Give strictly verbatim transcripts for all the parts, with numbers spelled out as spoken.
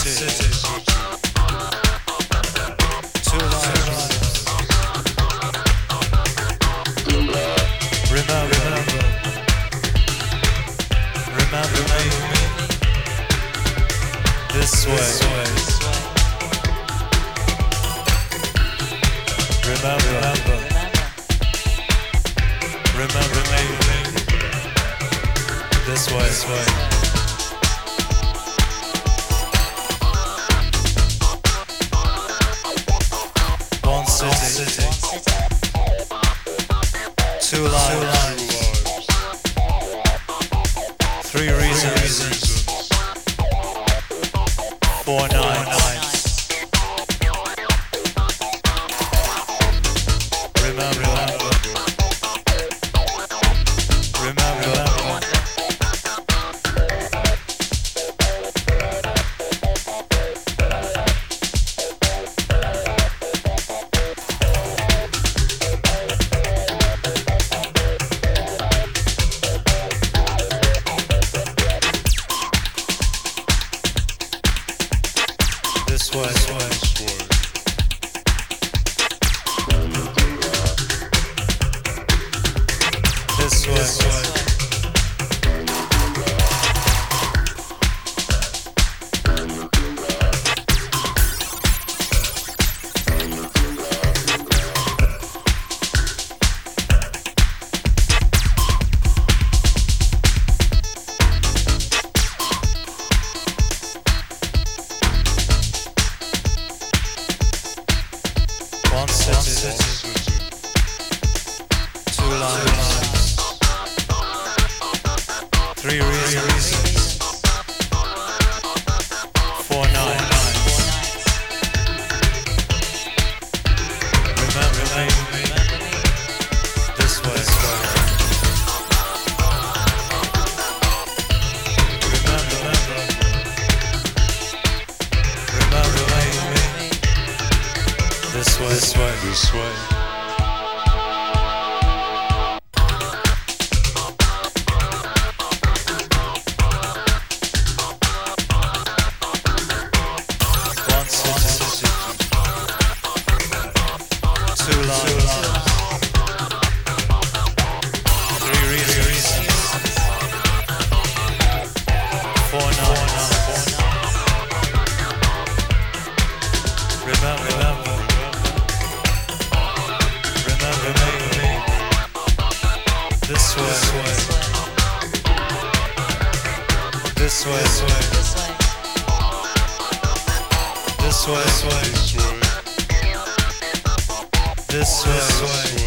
city. Two lives. Remember, remember, remember me. This way. Remember, remember, remember me. This way. This way. One city, two lives, three reasons, four nights. Remember, remember, remember, remember. This way, this way. This way, this way. One city, two lives, three reasons, four nights. Remember me, this way. Remember, remember, remember me. This way, this way, this way. One city, two lives, three reasons, four nights. Remember, remember. Remember me. This way. This way. This way. This way. This way.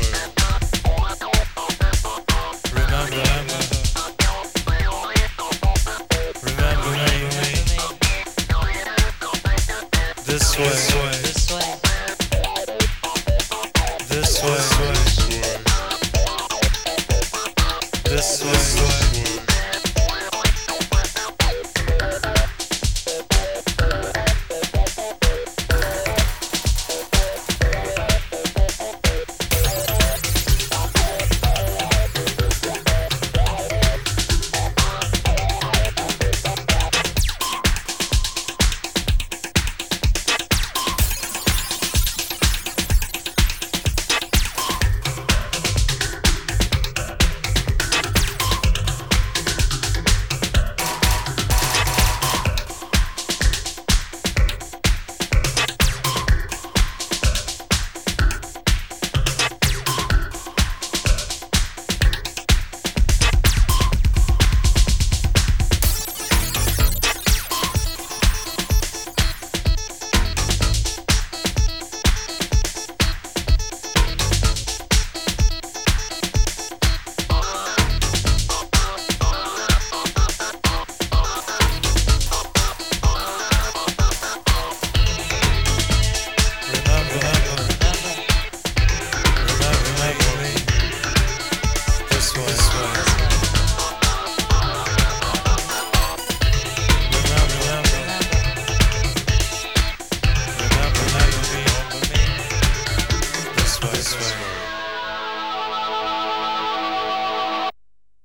Remember, remember. Remember me. This way. This way. This way. This way.